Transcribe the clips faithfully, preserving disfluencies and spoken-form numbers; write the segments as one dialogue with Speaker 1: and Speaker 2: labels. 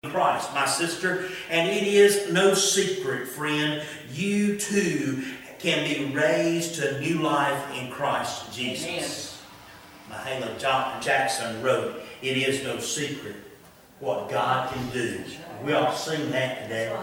Speaker 1: Christ, my sister, and it is no secret, friend, you too can be raised to new life in Christ Jesus. Amen. Mahalia Jackson wrote, "It is no secret what God can do." We ought to sing that today.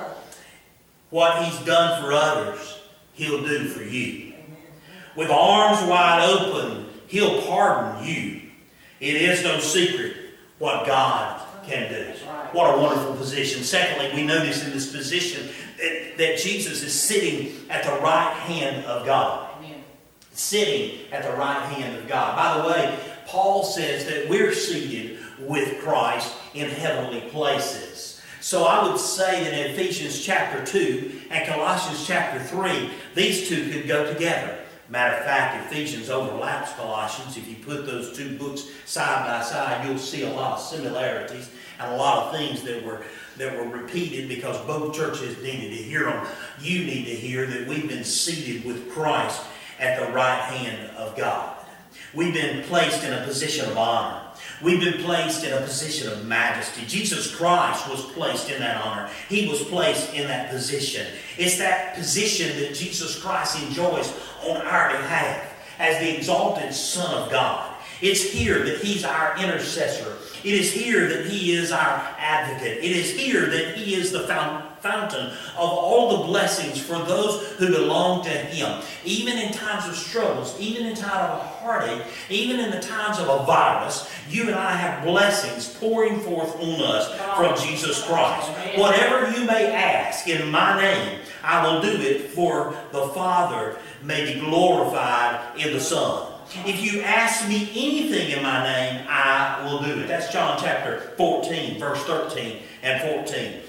Speaker 1: What He's done for others, He'll do for you. With arms wide open, He'll pardon you. It is no secret what God can do. What a wonderful position. Secondly, we notice in this position that, that Jesus is sitting at the right hand of God. Amen. Sitting at the right hand of God. By the way, Paul says that we're seated with Christ in heavenly places. So I would say that in Ephesians chapter two and Colossians chapter three, these two could go together. Matter of fact, Ephesians overlaps Colossians. If you put those two books side by side, you'll see a lot of similarities and a lot of things that were that were repeated because both churches needed to hear them. You need to hear that we've been seated with Christ at the right hand of God. We've been placed in a position of honor. We've been placed in a position of majesty. Jesus Christ was placed in that honor. He was placed in that position. It's that position that Jesus Christ enjoys on our behalf as the exalted Son of God. It's here that He's our intercessor. It is here that He is our advocate. It is here that He is the fountain of all the blessings for those who belong to Him. Even in times of struggles, even in times of heartache, even in the times of a virus, you and I have blessings pouring forth on us from Jesus Christ. Whatever you may ask in my name, I will do it, for the Father may be glorified in the Son. If you ask me anything in my name, I will do it. That's John chapter fourteen, verse thirteen and fourteen.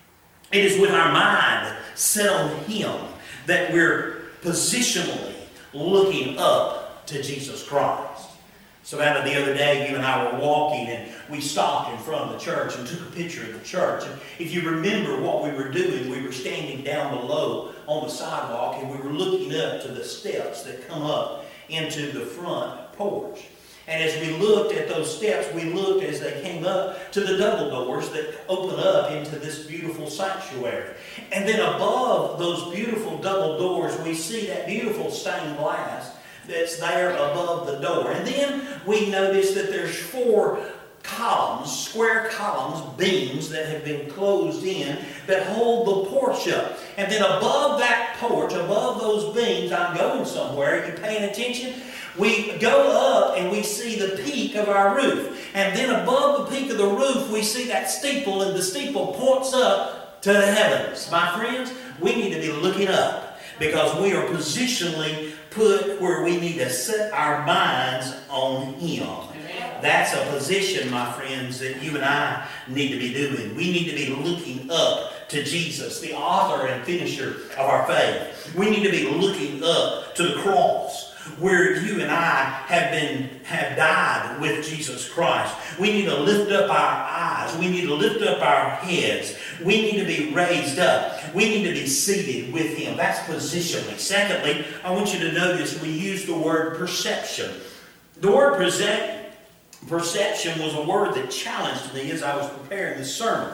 Speaker 1: It is with our mind set on Him that we're positionally looking up to Jesus Christ. So out of the other day, you and I were walking and we stopped in front of the church and took a picture of the church. And if you remember what we were doing, we were standing down below on the sidewalk and we were looking up to the steps that come up into the front porch. And as we looked at those steps, we looked as they came up to the double doors that open up into this beautiful sanctuary. And then above those beautiful double doors, we see that beautiful stained glass that's there above the door. And then we notice that there's four columns, square columns, beams that have been closed in that hold the porch up. And then above that porch, above those beams, I'm going somewhere, are you paying attention? We go up and we see the peak of our roof. And then above the peak of the roof, we see that steeple, and the steeple points up to the heavens. My friends, we need to be looking up because we are positionally put where we need to set our minds on Him. That's a position, my friends, that you and I need to be doing. We need to be looking up to Jesus, the author and finisher of our faith. We need to be looking up to the cross, where you and I have been have died with Jesus Christ. We need to lift up our eyes. We need to lift up our heads. We need to be raised up. We need to be seated with Him. That's positionally. Secondly, I want you to notice we use the word perception. The word present, perception was a word that challenged me as I was preparing this sermon.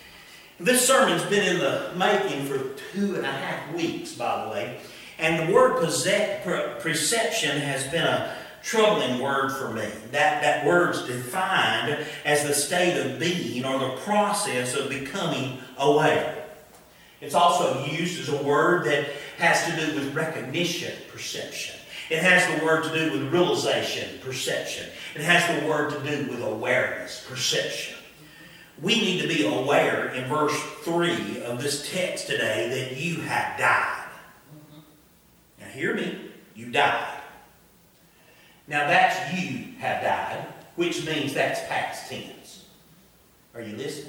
Speaker 1: This sermon's been in the making for two and a half weeks, by the way. And the word perception has been a troubling word for me. That, that word's defined as the state of being or the process of becoming aware. It's also used as a word that has to do with recognition, perception. It has the word to do with realization, perception. It has the word to do with awareness, perception. We need to be aware in verse three of this text today that you have died. Now hear me, you died. Now that's you have died, which means that's past tense. Are you listening?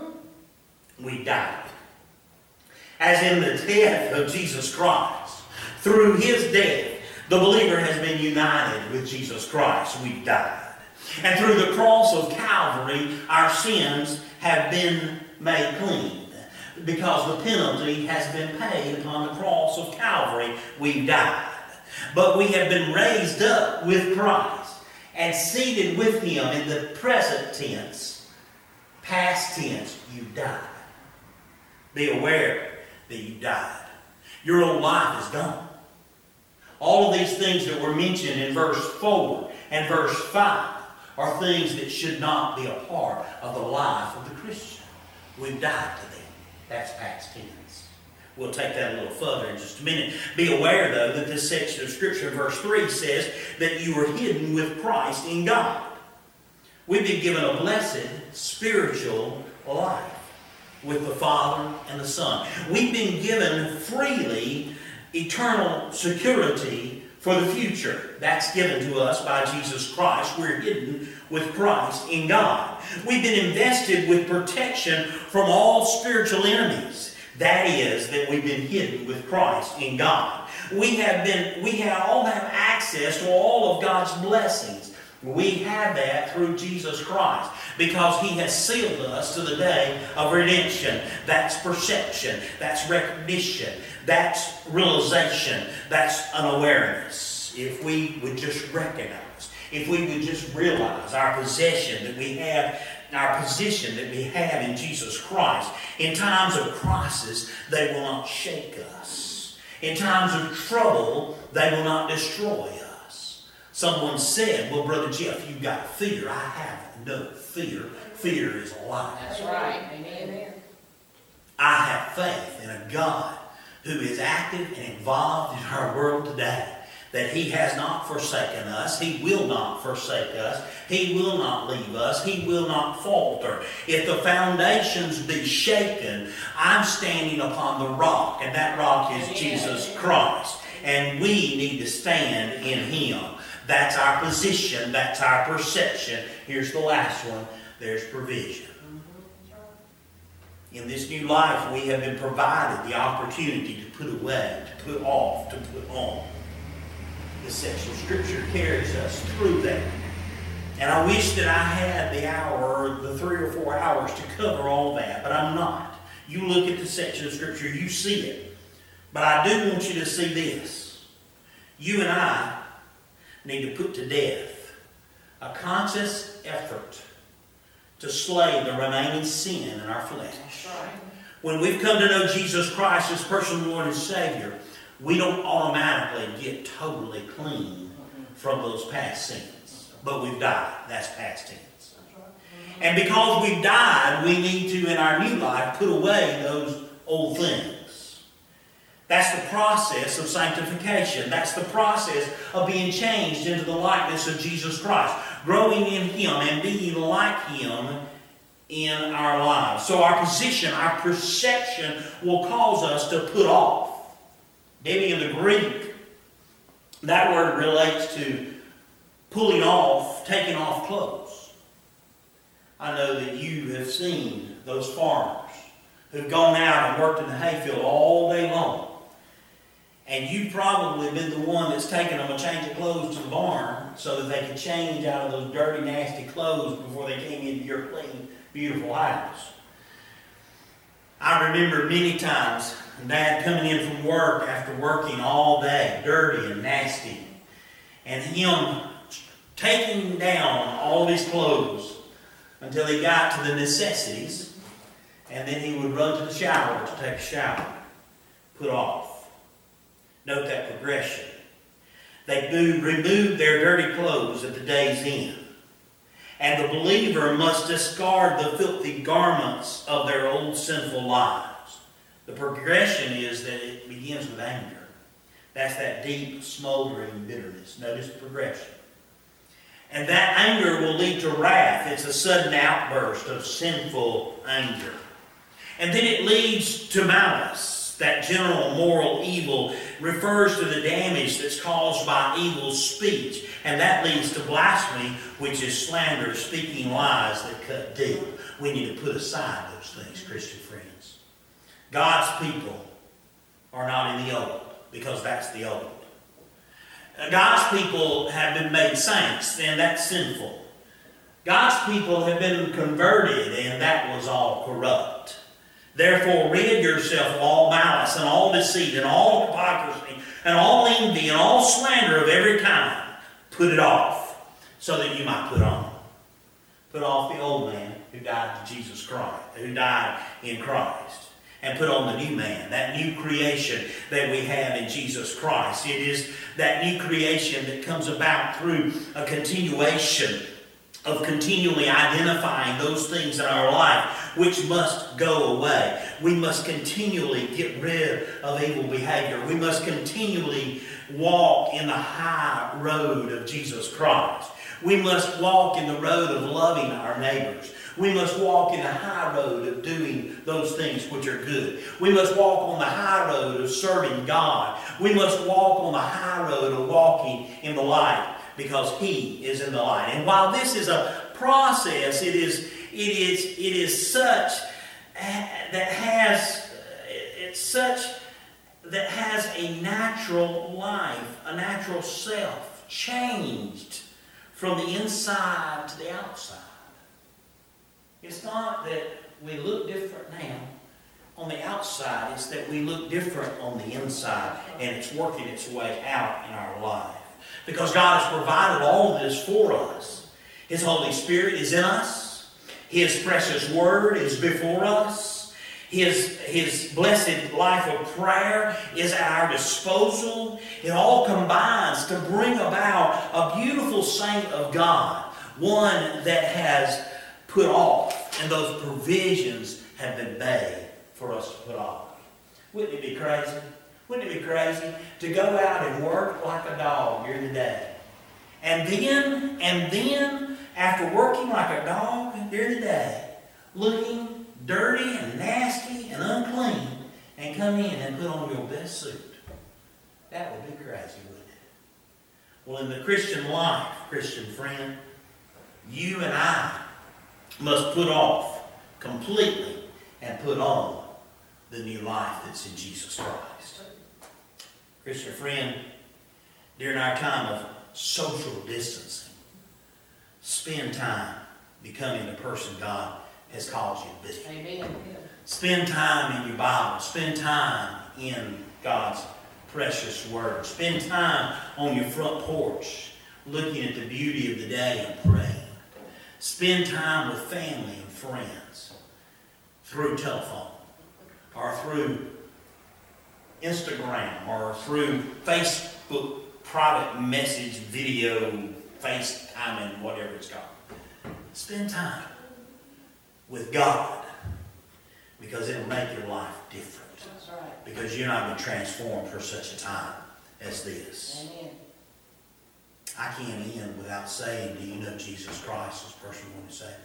Speaker 1: We died. As in the death of Jesus Christ, through His death, the believer has been united with Jesus Christ. We've died. And through the cross of Calvary, our sins have been made clean. Because the penalty has been paid upon the cross of Calvary, we've died. But we have been raised up with Christ and seated with Him in the present tense Past tense, you died. Be aware that you died. Your old life is gone. All of these things that were mentioned in verse four and verse five are things that should not be a part of the life of the Christian. We've died to them. That's past tense. We'll take that a little further in just a minute. Be aware, though, that this section of Scripture, verse three, says that you were hidden with Christ in God. We've been given a blessed spiritual life with the Father and the Son. We've been given freely eternal security for the future. That's given to us by Jesus Christ. We're hidden with Christ in God. We've been invested with protection from all spiritual enemies. That is, that we've been hidden with Christ in God. We have been, we have all have access to all of God's blessings. We have that through Jesus Christ because He has sealed us to the day of redemption. That's perception. That's recognition. That's realization. That's an awareness. If we would just recognize, if we would just realize our possession that we have, our position that we have in Jesus Christ, in times of crisis, they will not shake us. In times of trouble, they will not destroy us. Someone said, well, Brother Jeff, you've got fear. I have no fear. Fear is a lie.
Speaker 2: That's right. Amen.
Speaker 1: I have faith in a God who is active and involved in our world today. That He has not forsaken us. He will not forsake us. He will not leave us. He will not falter. If the foundations be shaken, I'm standing upon the rock, and that rock is Amen. Jesus Christ. And we need to stand in Him. That's our position. That's our perception. Here's the last one. There's provision. In this new life, we have been provided the opportunity to put away, to put off, to put on. This section of Scripture carries us through that. And I wish that I had the hour or the three or four hours to cover all that, but I'm not. You look at the section of Scripture, you see it. But I do want you to see this. You and I need to put to death a conscious effort to slay the remaining sin in our flesh. When we've come to know Jesus Christ as personal Lord and Savior, we don't automatically get totally clean from those past sins. But we've died. That's past tense. And because we've died, we need to, in our new life, put away those old things. That's the process of sanctification. That's the process of being changed into the likeness of Jesus Christ. Growing in Him and being like Him in our lives. So our position, our perception will cause us to put off. Maybe in the Greek, that word relates to pulling off, taking off clothes. I know that you have seen those farmers who've gone out and worked in the hayfield all day long. And you've probably been the one that's taken them a change of clothes to the barn so that they could change out of those dirty, nasty clothes before they came into your clean, beautiful house. I remember many times Dad coming in from work after working all day, dirty and nasty, and him taking down all his clothes until he got to the necessities, and then he would run to the shower to take a shower, put off. Note that progression. They removed their dirty clothes at the day's end. And the believer must discard the filthy garments of their old sinful lives. The progression is that it begins with anger. That's that deep, smoldering bitterness. Notice the progression. And that anger will lead to wrath. It's a sudden outburst of sinful anger. And then it leads to malice. That general moral evil refers to the damage that's caused by evil speech. And that leads to blasphemy, which is slander, speaking lies that cut deep. We need to put aside those things, Christian friends. God's people are not in the old, because that's the old. God's people have been made saints, and that's sinful. God's people have been converted, and that was all corrupt. Therefore, rid yourself of all malice and all deceit and all hypocrisy and all envy and all slander of every kind. Put it off so that you might put on. Put off the old man who died to Jesus Christ, who died in Christ, and put on the new man, that new creation that we have in Jesus Christ. It is that new creation that comes about through a continuation of continually identifying those things in our life which must go away. We must continually get rid of evil behavior. We must continually walk in the high road of Jesus Christ. We must walk in the road of loving our neighbors. We must walk in the high road of doing those things which are good. We must walk on the high road of serving God. We must walk on the high road of walking in the light, because He is in the light. And while this is a process, it is it is it is such that has it's such that has a natural life, a natural self, changed from the inside to the outside. It's not that we look different now on the outside, it's that we look different on the inside, and it's working its way out in our life. Because God has provided all of this for us. His Holy Spirit is in us. His precious Word is before us. His, His blessed life of prayer is at our disposal. It all combines to bring about a beautiful saint of God, one that has put off, and those provisions have been made for us to put off. Wouldn't it be crazy? Wouldn't it be crazy to go out and work like a dog during the day? And then, and then, after working like a dog during the day, looking dirty and nasty and unclean, and come in and put on your best suit? That would be crazy, wouldn't it? Well, in the Christian life, Christian friend, you and I must put off completely and put on the new life that's in Jesus Christ. Christian friend, during our time of social distancing, spend time becoming the person God has called you to be.
Speaker 2: Amen.
Speaker 1: Spend time in your Bible. Spend time in God's precious Word. Spend time on your front porch looking at the beauty of the day and praying. Spend time with family and friends through telephone or through Instagram or through Facebook private message, video, FaceTime, whatever it's called. Spend time with God, because it'll make your life different.
Speaker 2: That's right.
Speaker 1: Because you're not been transformed for such a time as this.
Speaker 2: Amen.
Speaker 1: I can't end without saying, do you know Jesus Christ as personal Lord and Savior?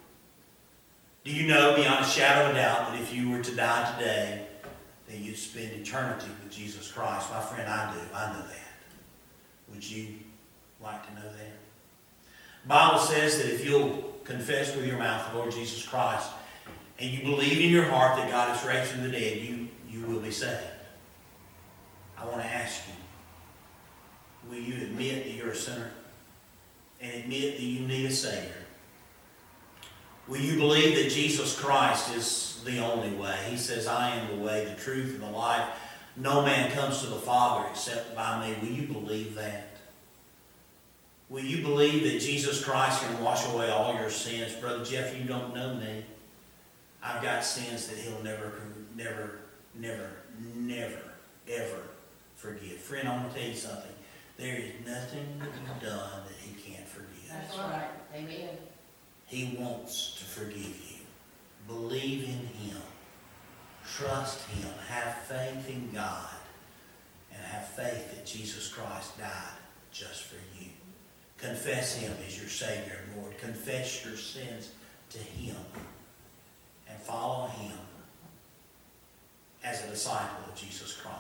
Speaker 1: Do you know beyond a shadow of a doubt that if you were to die today, that you'd spend eternity with Jesus Christ? My friend, I do. I know that. Would you like to know that? The Bible says that if you'll confess with your mouth the Lord Jesus Christ and you believe in your heart that God has raised from the dead, you, you will be saved. I want to ask you, will you admit that you're a sinner and admit that you need a Savior? Will you believe that Jesus Christ is the only way? He says, I am the way, the truth, and the life. No man comes to the Father except by me. Will you believe that? Will you believe that Jesus Christ can wash away all your sins? Brother Jeff, you don't know me. I've got sins that He'll never, never, never, never, ever forgive. Friend, I want to tell you something. There is nothing that you've done that He can't forgive.
Speaker 2: That's right. Amen.
Speaker 1: He wants to forgive you. Believe in Him. Trust Him. Have faith in God. And have faith that Jesus Christ died just for you. Confess Him as your Savior and Lord. Confess your sins to Him. And follow Him as a disciple of Jesus Christ.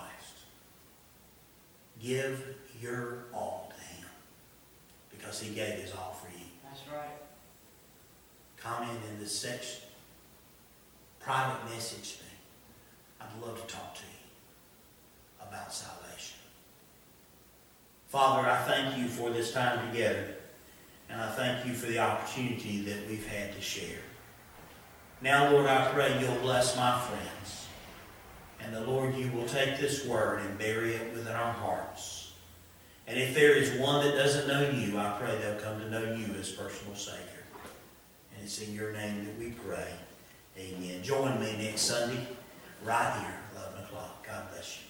Speaker 1: Give your all to Him, because He gave His all for you.
Speaker 2: That's right.
Speaker 1: Comment in this section. Private message me. I'd love to talk to you about salvation. Father, I thank you for this time together. And I thank you for the opportunity that we've had to share. Now, Lord, I pray you'll bless my friends. And the Lord, you will take this word and bury it within our hearts. And if there is one that doesn't know you, I pray they'll come to know you as personal Savior. And it's in your name that we pray. Amen. Join me next Sunday right here, eleven o'clock. God bless you.